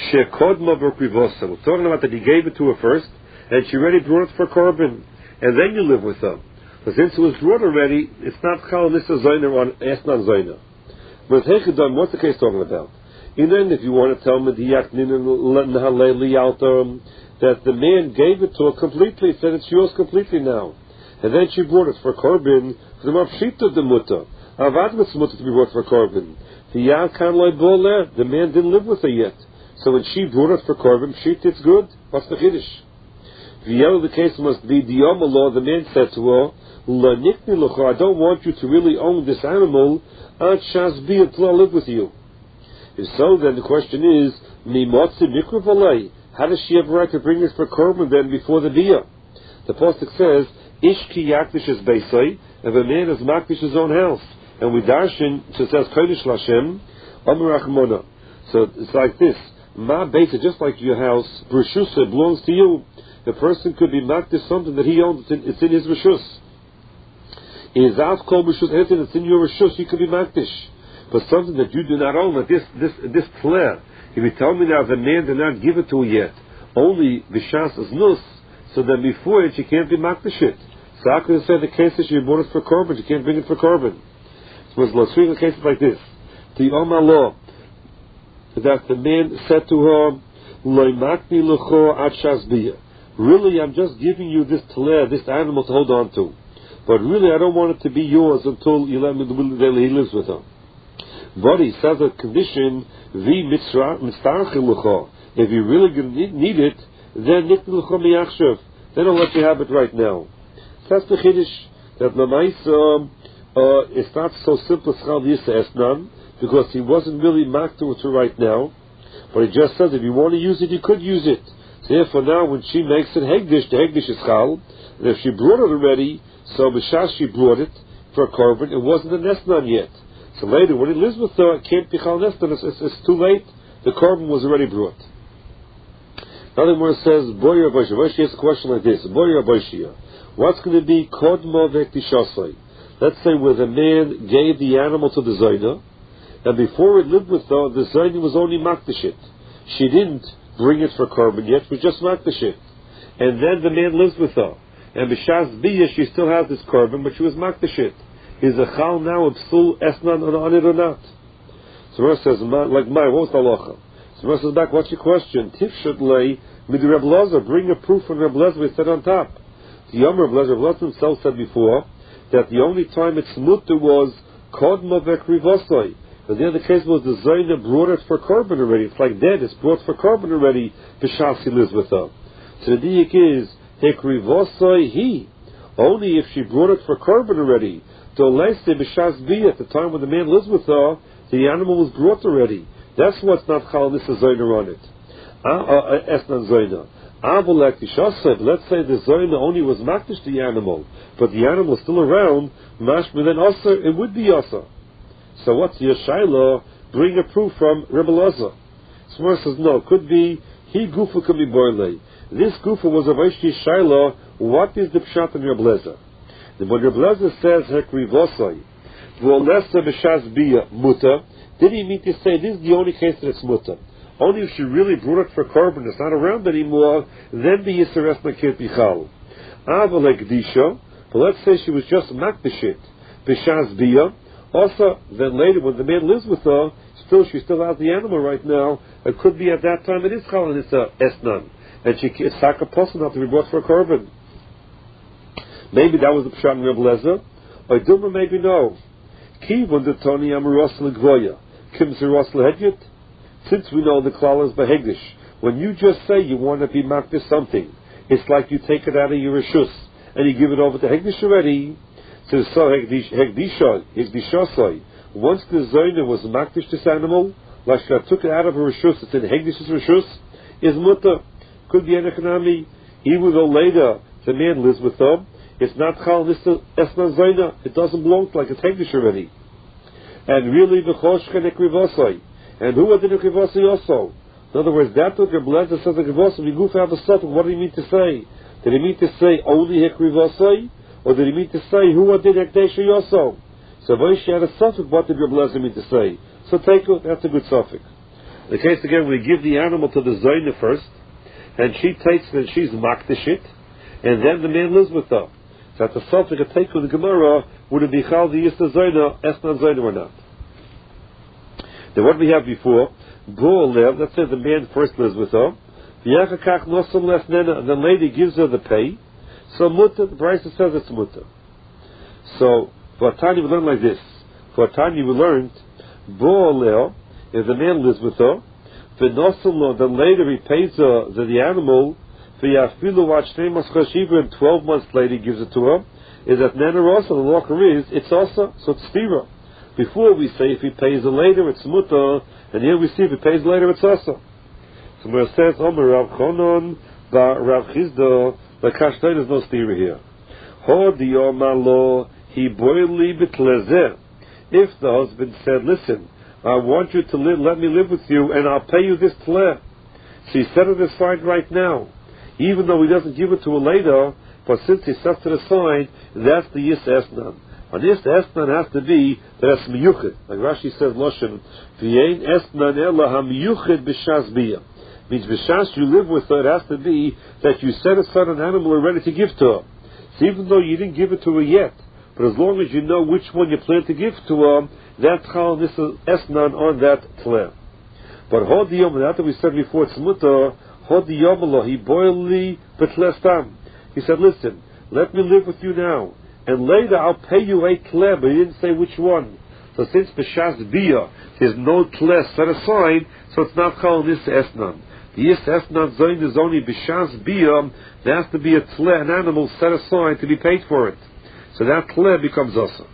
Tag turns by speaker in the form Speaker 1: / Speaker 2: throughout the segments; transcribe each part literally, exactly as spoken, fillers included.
Speaker 1: Shekodma v'krivosa. We're talking about that he gave it to her first, and she already brought it for korban, and then you live with her. But since it was brought already, it's not chal nisa zoyna on esnan zoyna. But hechidon, what's the case talking about? And then, if you want to tell me that the man gave it to her completely, said it's yours completely now, and then she brought it for korban, the mafshita de muta, avad mitzmuta to be brought for korban. The man didn't live with her yet, so when she brought it for korban, shit, it's good. What's the chiddush? The other case must be the Yom law. The man said to her, I don't want you to really own this animal until I live with you. If so, then the question is, how does she have a right to bring this for korban then before the bia? The pasuk says, Ishki yakdish is beisai, if a man is makdish his own house. And we darshan, so it says, Kodesh Lashem, Amar Achmona. So it's like this, Ma Beisa, just like your house, B'Rishus, belongs to you. The person could be makdish something that he owns, it's in, it's in his Rishus. Is Av Kol B'Rishus, anything that's in your Rishus, you could be makdish. But something that you do not own, like this, this, this player, if you tell me now the man did not give it to her yet, only B'Shas is Nus, so then before it, she can't be makdish it. So how can you say the case that she bought it for korban, she can't bring it for korban? So let's read the cases like this. The Omar law, that the man said to her, Loi makni l'cho ad shazbiya. Really, I'm just giving you this taler, this animal to hold on to. But really, I don't want it to be yours until you let me, he lives with her. But he says a condition, vi mitzrach l'cho. If you really need it, then nikni l'cho miyachshav. Then I'll let you have it right now. That's the chiddush, that Lamaisa, uh, it's not so simple as Chal Yisa Esnan, because he wasn't really marked to it right now, but he just says if you want to use it, you could use it. So therefore now when she makes it Hegdish, the Hegdish is Chal, and if she brought it already, so B'Shas she brought it for a korban, it wasn't a Nesnan yet. So later, when he lives with her, it can't be Chal Nesnan, it's, it's, it's too late, the korban was already brought. Another one says, Boyer Boshia. Boshia has a question like this, Boyer Boshia. What's going to be Kodmo Vekdishasai? Let's say where the man gave the animal to the Zaina, and before it lived with her, the Zaina was only Makdashit. She didn't bring it for korban yet, it was just Makdashit. And then the man lives with her. And B'Shas Biyah, she still has this korban, but she was Makdashit. Is a Chal now a Psul Esnan on it or not? So Rav says, like my, what was the halacha? So Rav says back, what's your question? Tifshat lay, mid Reb Lazar, bring a proof from Reb Lazar, we said on top. The Yom Reb Lazar, Reb Lazar himself said before, that the only time it's mutter was Kodma Vekrivosai. But the other case was the Zaina brought it for korban already. It's like dead, it's brought for korban already, B'Shas he lives with her. So the diak is, Hekrivosai he. Only if she brought it for korban already. Doleste B'Shas Biyah, at the time when the man lives with her, the animal was brought already. That's what's not Chal Nisa Zaina on it. Esnan Zaina. Let's say the Zaina only was makdish the animal, but the animal is still around, mashma then also it would be also. So what's your shaila? Bring a proof from Rebbe Lazar. Smar says no, could be he gufa could be boilei. This gufa was a vayshti shaila. What is the pshat in Rebbe Lazar? When Rebbe Lazar says hekrivosai, v'olesa b'shas biyah muta, did he mean to say this is the only case that it's muta? Only if she really brought it for korban, it's not around anymore, then the Yisrael can't be Chal. Aval Ekdisha, but let's say she was just Makdashit, B'Shas Biyah. Also, then later when the man lives with her, still she still has the animal right now, it could be at that time it is Chal and it's a Esnan. And she is Sakaposa not to be brought for a korban. Maybe that was the Pshat in Reb Lezer, or Dilma maybe no. Ki Vundatoni Amaros Legvoya, Kim Zeros Lehedjit. Since we know the klal is behegdish, when you just say you want to be makdish something, it's like you take it out of your reshus and you give it over to hegdish already. So so hegdisha, hegdishasai. Once the zoyna was makdish this animal, like she took it out of her reshus, it's in hegdish's reshus, is muta. Could be an economy. Even though later the man lives with them, it's not chal nista esna zoyna. It doesn't belong to like it's hegdish already. And really the choshka nekrivosai. And who was the Nekivasi also? In other words, that took a blessed says the Nekivasi, we goof out the stuff, what did he mean to say? Did he mean to say only Hekivasi? Or did he mean to say who did Hekdesha also? So Vaishi had a suffix, what did your blessed mean to say? So take it, that's a good suffix. The case again, we give the animal to the Zoyna first, and she takes it and she's makdish it, and then the man lives with her. So at the subject of take with the Gemara, would it be Chal the Yista Zoyna, Esnan Zoyna or not? Then what we have before, Bo Lev, let's say the man first lives with her, V'yachakach nosam lesnena, and the lady gives her the pay, so mutter, the Brisa says it's mutter. So, for Tanya we learned like this. For Tanya we learned, Bo Lev, if the man lives with her, V'nosam, then later he pays her the, the animal, V'yafilu watch Neimas Chashiva, and twelve months later he gives it to her, is that Nena also, the locker is, it's also, so it's Stira. Before we say if he pays it later, it's mutter, and here we see if he pays later, it's also. So where it says, Omer Rav Chonon, Ba Rav Chizda, the Kashtay, there's no stira here. Ho Diyoma Lo, He Boili Bitlezeh. If the husband said, listen, I want you to live, let me live with you, and I'll pay you this tleh. So he set it aside right now. Even though he doesn't give it to her later, but since he sets it aside, that's the Yis Esnan. And this Esnan has to be that it's miyuchid. Like Rashi says, Loshen, V'yein Esnan ela ha-miyuchid b'shas biyah. Means b'shas you live with her, it has to be that you set aside an animal and ready to give to her. So even though you didn't give it to her yet, but as long as you know which one you plan to give to her, that's how this is Esnan on that tleh. But Hodiyom, and after we said before, it's mutter, Hodiyom Allah, he boili betlestam. He said, listen, let me live with you now. And later I'll pay you a tleh, but he didn't say which one. So since b'shas biyah, there's no tleh set aside, so it's not called this esnan. The yis esnan zoin is only b'shas biyah, there has to be a tleh, an animal set aside to be paid for it. So that tleh becomes also.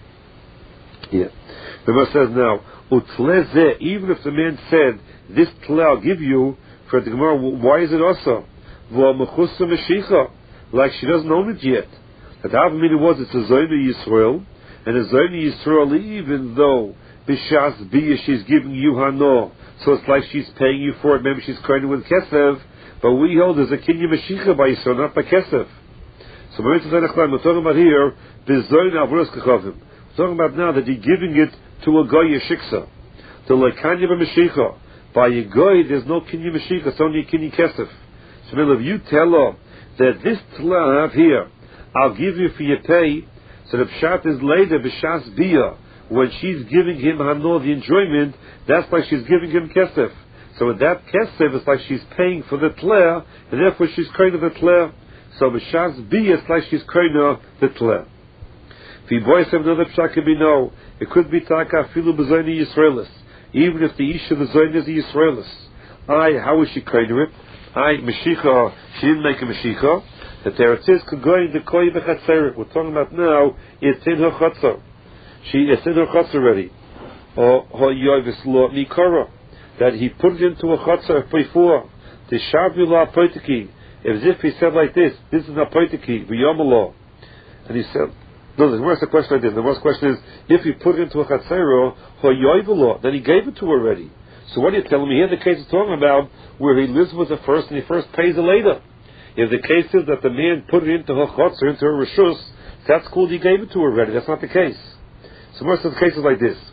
Speaker 1: Yeah. The verse says now, utleh zeh, even if the man said, this tleh I'll give you, for the Gemara, why is it also? V'o mechusa meshicha, like she doesn't own it yet. That half mean it was it's a Zoyna Yisrael, and a Zoyna Yisrael, even though b'shas biyah she's giving you hano, so it's like she's paying you for it. Maybe she's currently with kesef, but we hold there's a kinyan meshicha by Yisrael, not by kesef. So we're talking about here b'Zoyna avros kechavim. We're talking about now that you're giving it to a goy yeshiksa, to like kanya b'meshicha. By a goy, there's no kinyan meshicha; it's only a kinyan kesef. So if you tell her that this tleh I have here, I'll give you for your pay. So the pshat is later b'shas biyah, when she's giving him hano, the enjoyment, that's like she's giving him kesef. So with that kesef, it's like she's paying for the tleh, and therefore she's kind of the tleh. So b'shas biyah, it's like she's kind of the tleh. If you boys have another pshat, could be no. It could be taka filu b'zoyni Yisraelis. Even if the isha the zoyni is a Yisraelis. I, how is she kind of it? I, meshicha, she didn't make a meshicha. That there it is, going the koi bechatzeret. We're talking about now, it's in her chatzah. She is in her chatzah already. Or her yovis lo nikara. That he put it into a chatzah before. The shavula poitiki. As if he said like this, this is a poitiki, v'yomalo. And he said, no, the first question I did, the first question is, if he put it into a chatzah, her yoivalo, then he gave it to her already. So what are you telling me here? The case is talking about where he lives with her first and he first pays her later. If the case is that the man put it into her chotzer, into her reshus, that's cool, he gave it to her already. That's not the case. So most of the cases like this.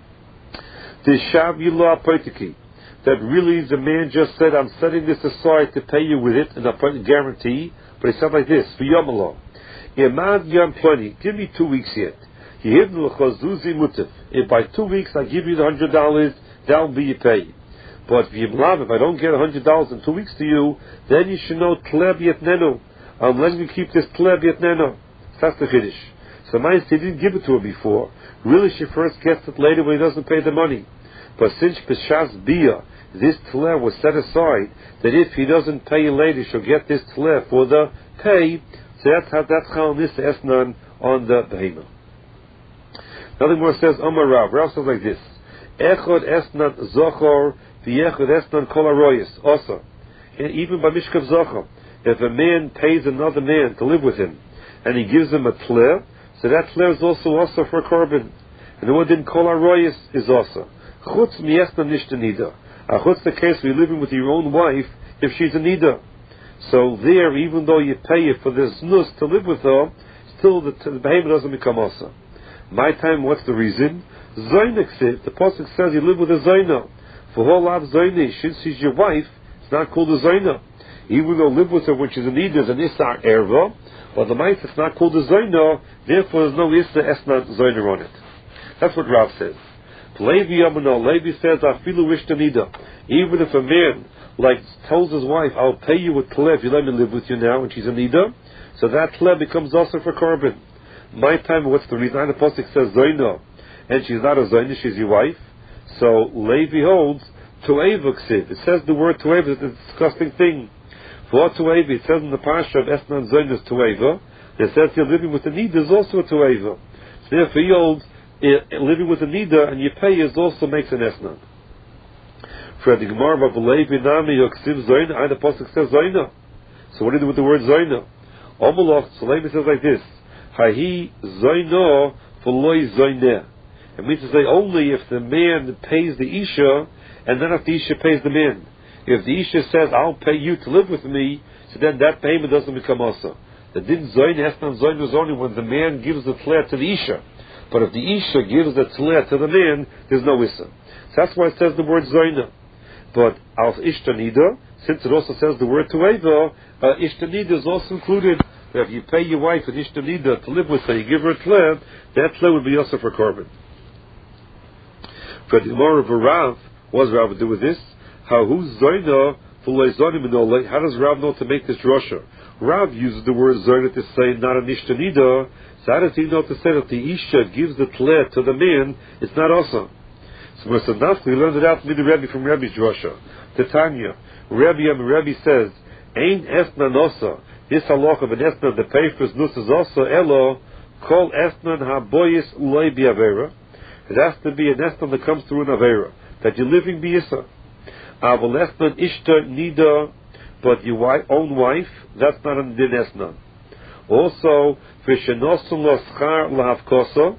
Speaker 1: The shav yilah poitiki, that really the man just said, I'm setting this aside to pay you with it, and I put a guarantee, but he said like this, for yomalo. Imad yom ploni, give me two weeks yet. Yehivnu l'chozuzi mutif. If by two weeks I give you the hundred dollars, that'll be your pay. But if I don't get a hundred dollars in two weeks to you, then you should know tleh b'yetnenu. I'm letting you keep this tleh b'yetnenu. That's the chiddush. So mine, he didn't give it to her before. Really, she first gets it later when he doesn't pay the money. But since b'shas biyah, this tleh was set aside, that if he doesn't pay you later, she'll get this tleh for the pay. So that's how that's how this esnan on the behemoth. Nothing more says Amar Rav. Rav says like this: Echod esnan zochor. The Yechud Esnan Kol Aroyis also, and even by Mishkav Zochar, if a man pays another man to live with him, and he gives him a tleh, so that tleh is also also for korban. And the one didn't Kol Aroyis is also Chutz Miesna Nishta Nida. Chutz the case where you're living with your own wife if she's a nida. So there, even though you pay it for this nus to live with her, still the, the behemoth doesn't become also. My time, what's the reason? Zayna, the pasuk says you live with a zayna. For her love Zoyne, since she's your wife, it's not called a Zoyna. Even though live with her when she's in need, there's an Issa Erva, but the mice it's not called a Zoyna, therefore there's no Issa Esna Zoyna on it. That's what Rav says. Levi Yamano, Levi says, Afilu Ishtanida. Even if a man, like, tells his wife, I'll pay you with tle if you let me live with you now, and she's a Nida, so that tle becomes also for korban. My time, what's the reason? The Pasuk says Zoyna, and she's not a Zoyna, she's your wife. So Levi holds Tu'eva Ksiv. It says the word Tu'eva, it's a disgusting thing. For Tu'eva, it says in the Pasha of Esnan Zoyna is Tu'eva. It says you're living with the Nida is also a Tu'eva. So therefore he holds uh, living with the Nida and you pay is also makes an Esnan. For the Gemara of Levi Nami Yoksiv Zoyna, I the Pasuk says Zoyna. So what do you do with the word Zoyna? Omoloch, so Levi says like this. Hahi Zoyna V'loi Zoyneh. It means to say only if the man pays the Isha, and then if the Isha pays the man. If the Isha says, I'll pay you to live with me, so then that payment doesn't become Asa. The Din Zoyn, Esnan Zoyn was only when the man gives the Tleh to the Isha. But if the Isha gives the Tleh to the man, there's no Issa. So that's why it says the word Zoyna. But Al Ishtanida, since it also says the word Tueva, uh, Ishtanida is also included. That if you pay your wife an Ishtanida to live with her, you give her a Tleh, that Tleh would be also for korban. For the Gemara of Rav, what does Rav do with this? How who's Zoyna for Zonim and Olay? How does Rav know to make this drasha? Rav uses the word Zoyna to say not an Ishtanida. So how does he know to say that the Isha gives the Tleh to the man? It's not awesome. So Mersanafli learned it out from the Rebbe from Rebbe's drasha. Titania, Rebbe and Rebbe says, Ein Esna Nosa. This halach of an Esna, the pay for his nus is also Elo, Kol Esnan HaBoyis Ulay Bi'avera. It has to be an Esnan that comes through an Avera, that you're living B'yisa. Aval Esnan Ishta Nida, but your own wife, that's not an Din Esnan. Also, V'shenosun L'Schar L'Havkosa,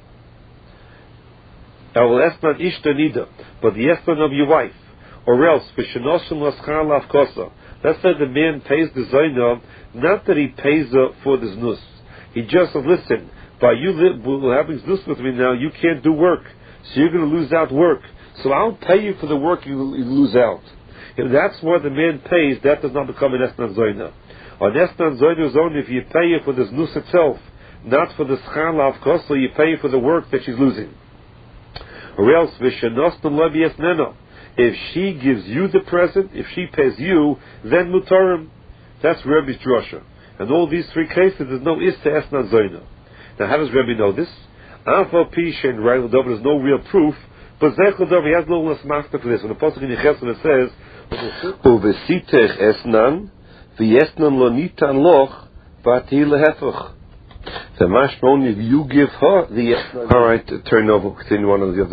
Speaker 1: Aval Esnan Ishta Nida, but the Esnan of your wife, or else, V'shenosun L'Schar L'Havkosa. Let's say the man pays the Zainab, not that he pays uh, for the Znus. He just says, listen, by you li- having Znus with me now, you can't do work. So you're going to lose out work. So I'll pay you for the work you, you lose out. If that's what the man pays, that does not become an Esnan Zoyna. An Esnan Zoyna is only if you pay her for the Znus itself, not for the Schar L'Havkosa, so you pay her for the work that she's losing. Or else, V'shenostan Lebi Esnena. If she gives you the present, if she pays you, then mutarim. That's Rebbe's drasha. And all these three cases, there's no issa esna zoyna. Now, how does Rebbe know this? Alpha Pisha and Rai there's no real proof, but Zech L'Dov, he has no less master for this. When the Pasuk in Yechesed it says, Uvesitech esnan, v'yesnan lo nitan loch, v'ati lehefach. The mashmon, if you give her the esnan. All right, turn over, continue on on the other.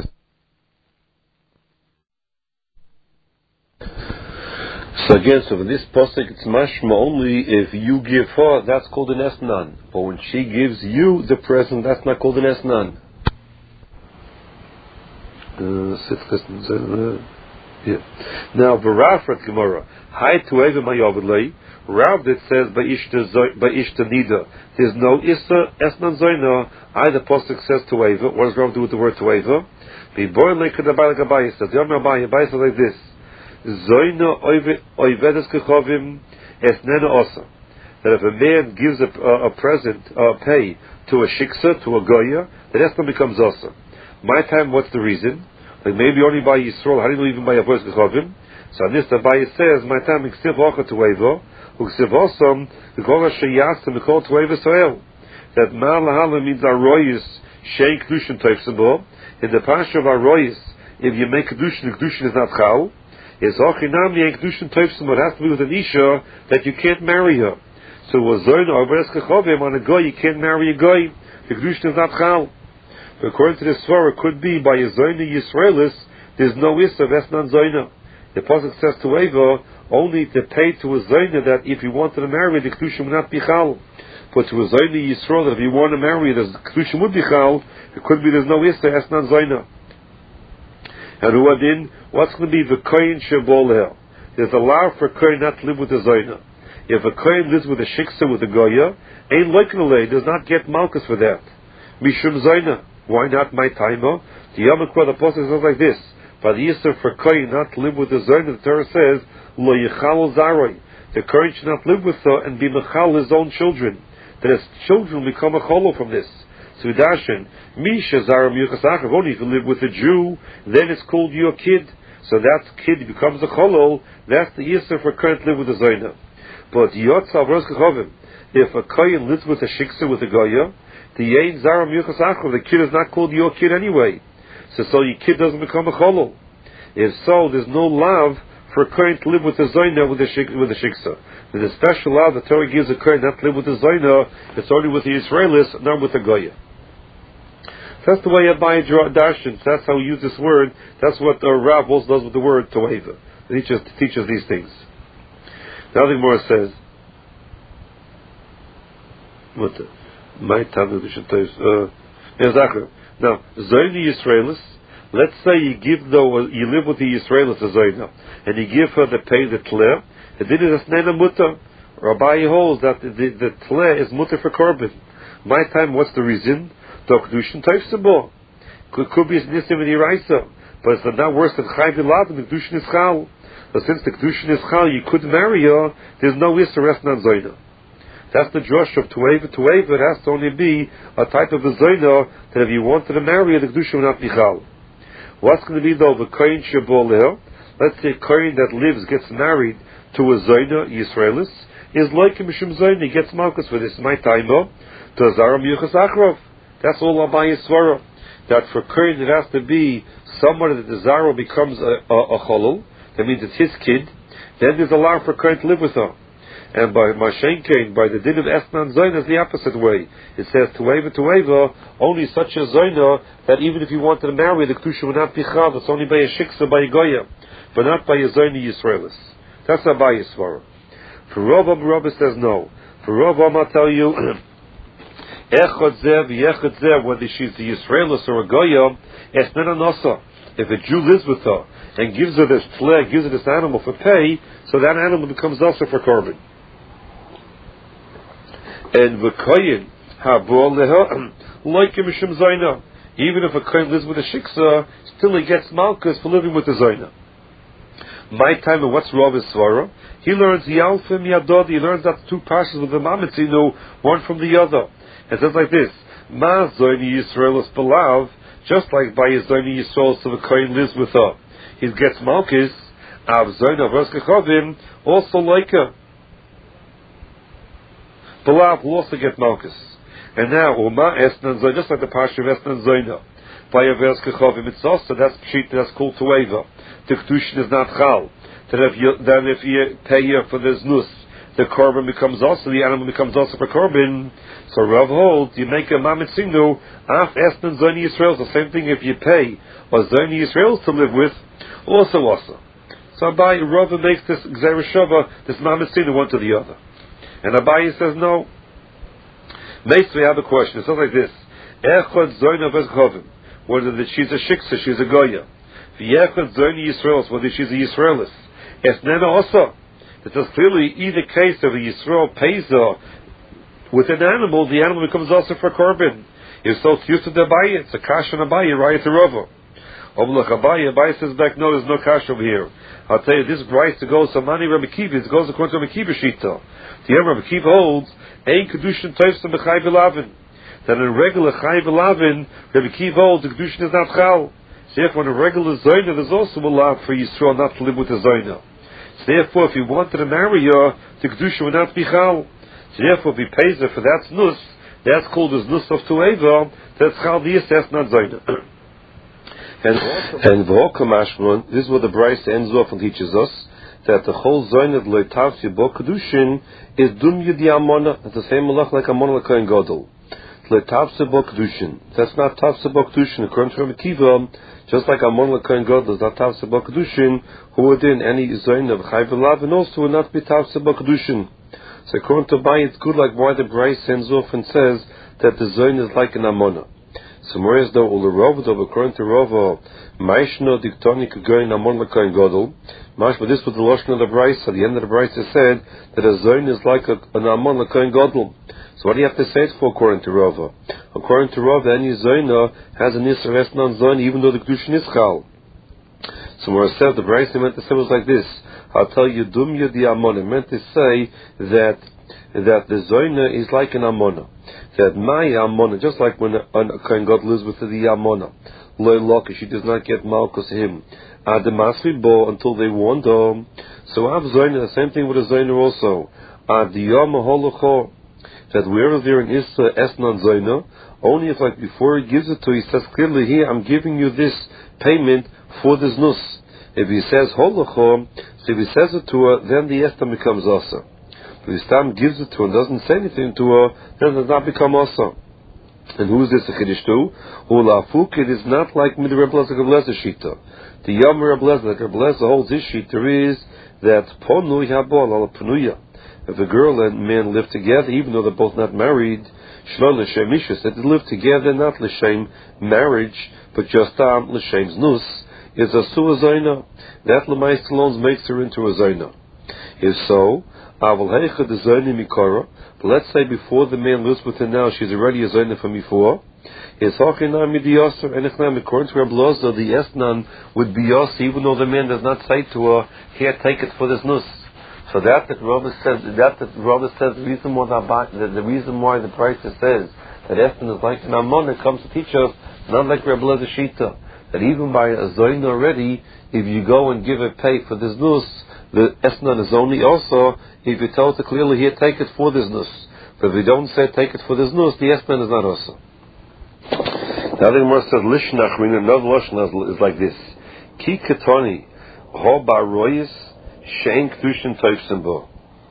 Speaker 1: So again, so in this pasuk it's mashma only if you give her, that's called an esnan. But when she gives you the present, that's not called an esnan. Uh, yeah. Now, Barafrat Gemara, Hi to Eva Mayavidlei, Rav that says by Ishta Nida, there's no Issa esnan zoyna. Either pasuk says to Eva. What does Rav do with the word to Eva? Be born like the Abai says. The Abai Abai says like this. Zoyna oivedes kechovim esnena osa. That if a man gives a, a, a present, a pay to a shiksa, to a goya, the esna becomes osa. My time, what's the reason? Like maybe only by Yisrael, how do you know even by avodes kechovim? So on this, the Abai says, my time iksiv ocha to Eva, uksiv osam, the gola sheyasim, the call to Eva soel. That ma lahala means aroyis, shein kedushin toifsabo. In the pasha of aroyis, if you make kedushin, the kedushin is not chal. Is Ochinam Yank Dushin Toifsim, it has to be with an Isha that you can't marry her. So was Zoyna Oberes Kechovim on a Goy, you can't marry a Goy. The Kedushin is not Chal. But according to the Svar, it could be by a Zoyna Yisraelis, there's no Issa of Esnan Zoyna. The Pasuk says to Eva, only to pay to a Zoyna that if you wanted to marry, the Kedushin would not be Chal. But to a Zoyna Yisrael, that if you want to marry, the Kedushin would be Chal, it could be there's no Issa Esnan Zoyna. And who adin? What's going to be the kohen sheboleh? There's a law for kohen not to live with the zoyna. If a kohen lives with a shiksa with a goya, ein loikanolei does not get malchus for that. Mishum zoyna. Why not my timer? The Yom Kippur the Apostle says like this: By the Yisr for Kohen not to live with the Zoyna, the Torah says, Lo Yichal Zaroi. The Kohen should not live with her and be Mechal his own children. That his children become a cholo from this. So Dashin, Misha Zara Miyuchas Achav, only if you live with a Jew, then it's called your kid. So that kid becomes a cholo. That's the Yisr for Kohen to live with the Zoyna. But Yotzav Rosh Kachovim, if a Kohen lives with a Shiksa, with a Goya, the Yein Zara Miyuchas Achav, the kid is not called your kid anyway. So, so your kid doesn't become a cholo. If so, there's no love for a Kohen to live with the Zoyna, with the shik, with the Shiksa. There's a special love the Torah gives a Kohen not to live with the Zoyna, it's only with the Israelis, not with the Goya. That's the way Abai Darshan, that's how we use this word, that's what the Rav also does with the word Toeva. He teaches, teaches these things. The other Gemara says, what the, my time uh, now, Zoyna Yisraelis, let's say you give the, you live with the Yisraelis, the Zoyna, and you give her the pay, the tle, and then it's Nena Mutter. Rabbi holds that the, the, the tle is Mutter for Korban. My time, what's the reason? The Kedushin Taifsabo. Could, could be Nisim and Yiraisa, but it's not worse than Chai Bilad, and the Kedushin is Chal. But since the Kedushin is Chal, you couldn't marry her, there's no Yisra rest on Zoyna. That's the Josh of Tueva. Tueva, it has to only be a type of a Zoyna that if you wanted to marry her, the Kedushin would not be Chal. What's going to be though, the Kohen Shabol Leher? Let's say a Kohen that lives gets married to a Zoyna, Yisraelis, is like a Mishum Zoyna, he gets Malkus for this. My time, to Azaram Yuchas Achrov. That's all Abai Yisvara. That for Kohen it has to be somebody that the Zara becomes a, a, a Cholol, that means it's his kid, then there's a law for Kohen to live with her. And by Mashenkein, by the din of Esnan Zoyna, is the opposite way. It says, Tueva, Tueva, only such a Zoyna, that even if you wanted to marry, the Kedusha would not be Chal, it's only by a Shiksa, by a Goya, but not by a Zoyna Yisraelis. That's Abai Yisvara. For Rav, Rav says no. For Rav, I'll tell you, Echad Zev, Yechad Zev, whether she's a Yisraelis or a Goya, Esnan Anosa. If a Jew lives with her, and gives her this flag, gives her this animal for pay, so that animal becomes also for Korban. And the Kohen habol leha like a mishum Zoyna. Even if a Kohen lives with a shiksa, still he gets malchus for living with the Zoyna. My time, and what's Rav Svara? He learns Yalfim Yadod. He learns that two parshas with the Mamitzinu, one from the other. It says like this: Ma Zoyna Yisraelis belav, just like by his Zoyna Yisrael, so the Kohen lives with her. He gets malchus. Av Zoyna Rosh Kachovim also like her. Belav will also get malchus. And now, Uma Esnan Zoyna, just like the Parsha of Esnan Zoyna, by Averes Kachovim, it's also, that's Pshit, that's called Tueva. The Kedushin is not Chal. That if you, then if you pay her for the Znus, the Korban becomes also, the animal becomes also for Korban. So Rav holds, you make a Mamitzinu, Af Esnan Zoyna Yisrael, the same thing if you pay or Zoyna Yisrael to live with, also also. So Abai, Rav makes this Gzera Shava, this Mamitzinu, one to the other. And Abai says no. Next we have a question. It says like this: Echad Zoyna Vezchovim. Whether she's a shiksa, she's a goya. V'Echad Zoyna Yisraelis. Whether she's a Yisraelis. Esnena also. It says clearly, either case of a Yisrael pays her with an animal, the animal becomes also for Korban. If so, it's used to the Abai. It's a kash on Abai, right to Rava. Oblach Abai, Abai says back, no, there's no kash over here. I'll tell you, this price to go so many Rabbi Kiva, it goes according to Rabbi Kiva Shita. The Rabbi Kiva holds, Ein Kedushin Toifsam B'chai B'lavin. That in a regular Chai B'lavin, Rabbi Kiva holds, the Kedushin is not Chal. So therefore, in a regular Zoyna, there's also a law for Yisrael not to live with the Zoyna. So therefore, if he wanted to marry her, the Kedushin would not be Chal. So therefore, if he pays her for that Znus, that's called the Znus of Tueva, that's Chal V'yasas, not Zoyna. And V'hokamashman, this is what the Bryce ends off and teaches us, that the whole Zoyna of Leitavsi Bo Kedushin is Dum Yudi Amona. It's the same malach like Amona L'Kohen Gadol. Leitavsi Bo Kedushin. That's not Tavsi Bo Kedushin. According to Rabbi Kiva, just like Amona L'Kohen Gadol is not Tavsi Bo Kedushin, who would in any Zoyna of Chai V'Lav and also would not be Tavsi Bo Kedushin. So according to Bai, it's good like why the Bryce ends off and says that the Zoyna is like an Amona. So more as though all the Rava, though according to Rava, Maishno Diktoni Kugoyin Amon L'Kohen Gadol. Mash, but this was the Lashon of the Bryce. At the end of the Bryce, it said that a Zoyna is like a, an Amon L'Kohen Gadol. So what do you have to say it for according to Rava? According to Rava, any Zoyna has an Yisra Esnan Zoyna, even though the Kedushin is Chal. So where it says the Brayse meant to say was like this. I'll tell you, Dumya di Amona meant to say that that the Zoyna is like an Amona. That my Amona, just like when a, a Kohen God lives with the Amona, Loy Loka, she does not get Malkus him. Adamasri Bo until they wander. So Av Zoyna, the same thing with a Zoyna also. Adiyama Holocho, that wherever there an Issa Esnan Zoyna, only if like before he gives it to her, he says clearly here, I'm giving you this payment for this nus. If he says Holocho, so if he says it to her, then the Estam becomes Asa. If he Stam gives it to her and doesn't say anything to her, then it does not become Asa. And who is this a Kiddush to? Ulafuk, it is not like Mid Reb Lezer Gableza Shita. The Yom Reb Lezer Gableza holds this Shita is that Ponu Yabol ala Panuya. If a girl and man live together, even though they're both not married, Shlo L'Shem Ishus, that they live together, not L'Shem marriage, but just um, L'Shem's Nus, is a Su'a Zayna. That L'Mais Talons makes her into a Zayna. If so, Aval Heicha the Zayna Mikara, but let's say before the man lives with her now, she's already a Zayna from before, is Hachinam Midiyasar, and Echnam, according to Reb Loza, the Esnan would be Yas, even though the man does not say to her, here, take it for this Nus. So that that Rabbi says that that Rabbi says the reason why the, the reason why the price says that Esnan is like an Ammon, comes to teach us not like Reb Lezer Shita, that even by a Zoyin already, if you go and give a pay for this nus, the Esnan is only also if you tell it clearly here take it for this nus. But if you don't say take it for this nus, the Esnan is not also. Now the Gemara says Lishnach, meaning another Lashon is like this: Ki Katoni Ho Baroyis. Shein Kedushin Toifsim Bo.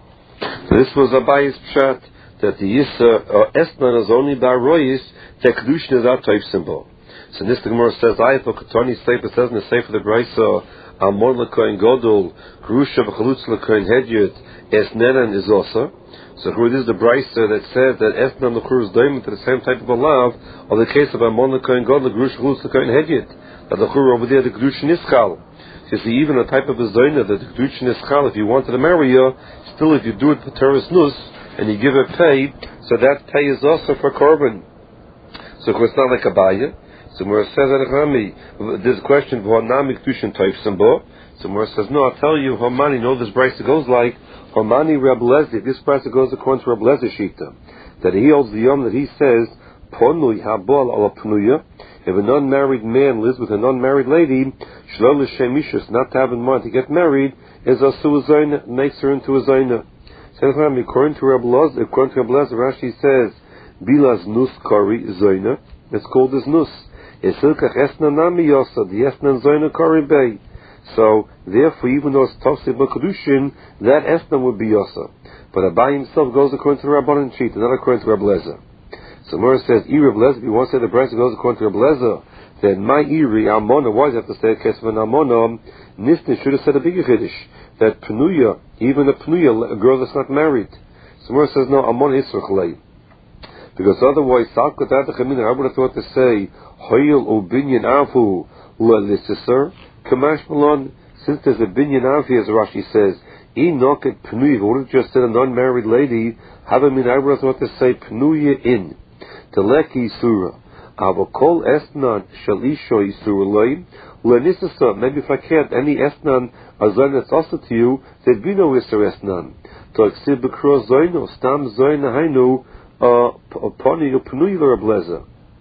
Speaker 1: This was a bias pshat that the Yissa or Esnan is only by Royis, that Kedushin is not Toifsim Bo. So this the Gemara says, Ayat Okatoni Sefer says in the Sefer the Brayso, Amon Lekoin Godol, Grusha V'Chalutz Lekoin Hedyot, Esnenan is also. So here it is the Brayso that says that Esnan Lekur is doing to the same type of a love, or the case of Amon Lekoin Godol, Grusha V'Chalutz Lekoin Hedyot, that the Chur over there the Kedushin is Chal. You see, even a type of a zoyna that the Kedushin is chal, if you wanted to marry her, still if you do it for teres nus, and you give her pay, so that pay is also for korban. So of course it's not like a baya. So Mora says that there's a question, V'hanami Kedushin Toifsim Bo. So Mora says, no, I'll tell you, Hamani, know this brayse goes like, Hamani Reb Lezer, this brayse goes according to Reb Lezer Shita, that he holds the yom that he says, Ponui Habol ala Pnuya. If a non-married man lives with a non-married lady, Shlo L'Shem Ishus, not to have in mind to get married, is a Su'a, makes her into a Zayna. According to Reb Lezer, according to Reb Lezer, Rashi says, Bilas Nus Kari Zayna, it's called as Nus. Esilkach Esna Nami Yosa, the Esna Zayna Kari Bay. So, therefore, even though it's Tafsir B'Kedushin, that Esna would be Yosa. But Abai himself goes according to Rabban Shita, not according to Reb Lezer. So Mora says, I Reb Lezer, if you want to say the Brayse goes according to Reb Lezer, then my Iri, Amona, why does it have to say a case of an Amona? Nisni should have said a bigger Kiddush, that Pnuya, even a Pnuya, a girl that's not married. So Mora says, no, Amona Yisrachlei. Because otherwise, Salkot Adachamina, I would have thought to say, Hoyel o Binyan Avu, U'alisisar, Kamash Malon, since there's a Binyan Avi, as Rashi says, I Noket Pnuya, would have just said a non-married lady, Havamin, I would have thought to say Pnuya in. Teleki Surah. Avokol Esnan Shalisho Yisur Loim. Lenisasa, maybe if I can't, any Esnan Azan that's also to you, there'd be no Isser Esnan. To exib Bekro Zoino, Stam Zoina Hainu, Pony Pnui Reb Lezer.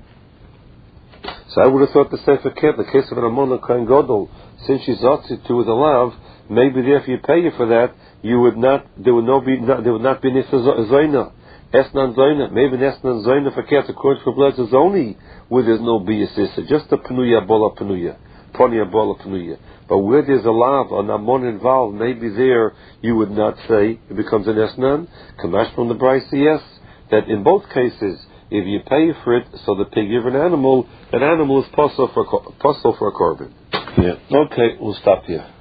Speaker 1: So I would have thought the Sefer Ket, the case of an Amon Kohen Gadol, since she's outside to with a lav, maybe there if you pay you for that, you would not, there would not be, not, there would not be Nisra Zoina. Esnan Zoina, maybe Esnan Zoina for Ket, according to Reb Lezer, is only where there's no Biyasisa, just a Pnuya Bola Pnuya, Pony Bola Pnuya. But where there's a lav, an Amon involved, maybe there you would not say it becomes an Esnan. Kamash from the Brayse, yes, that in both cases, if you pay for it, so the pig give an animal, that animal is possible for, possible for a korban. Yeah. Okay, we'll stop here.